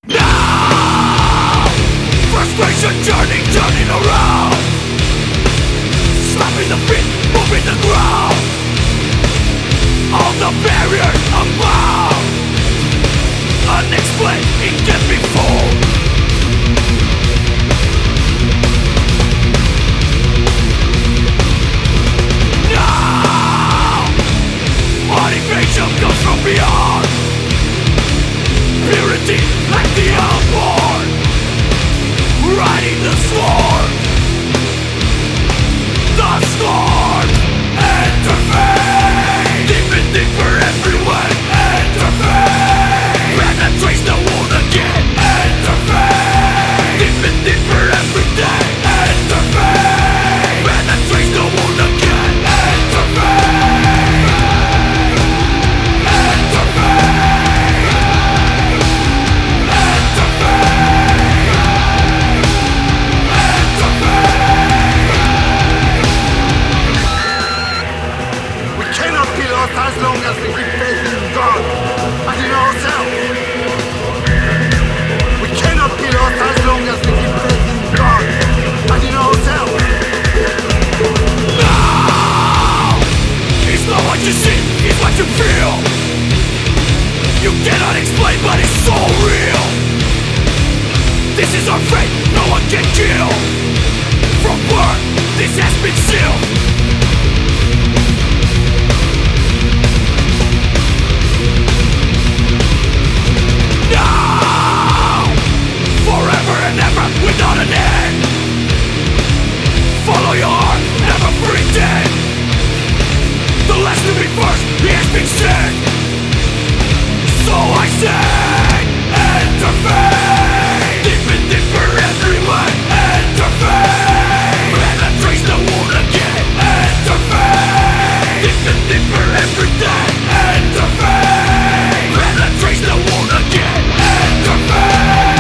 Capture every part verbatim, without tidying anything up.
Now, frustration turning, turning around, stopping the beat, moving the ground. All the barriers abound, unexplained, it can't be fooled. Now, motivation comes from beyond, purity like the unborn, riding the sword, the storm, intervene, deep and deeper everywhere, intervene, penetrates the wound again, intervene, deep and deeper every day, intervene, penetrates the wound again, intervene, intervene. As long as we keep faith in God and in ourselves. We cannot be lost as long as we keep faith in God and in ourselves. Now, it's not what you see, it's what you feel. You cannot explain, but it's so real. This is our fate, no one can kill. From birth, this has been sealed. Without an end, follow your heart, never pretend. The last to be first, he has been said. So I say, intervene, deep and deeper everywhere, intervene, penetrates the wound again, intervene, deep and deeper every day, intervene, penetrates the wound again, intervene.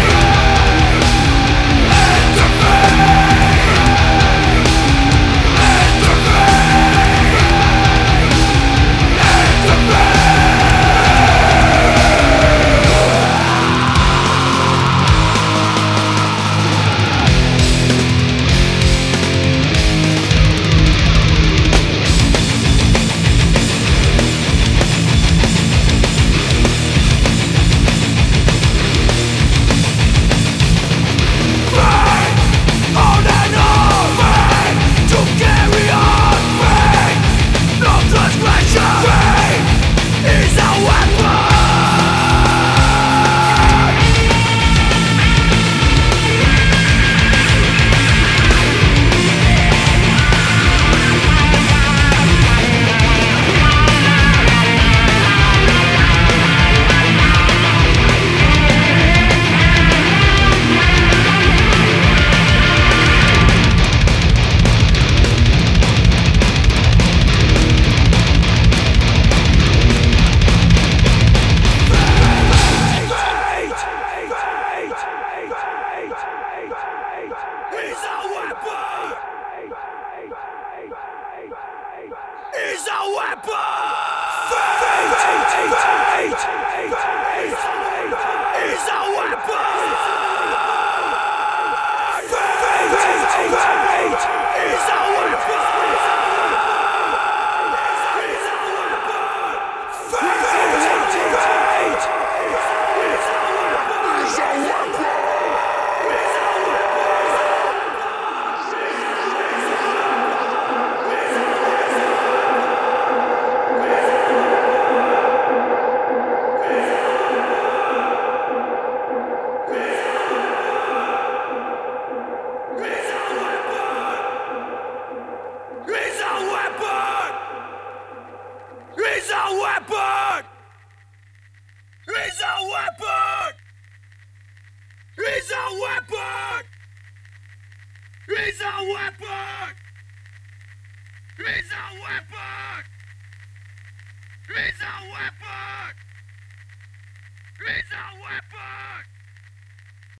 Is a weapon! Fate is a weapon! Fate is a weapon! He's a weapon! He's a weapon! He's a weapon! He's a weapon! He's a weapon! He's a weapon! He's a weapon!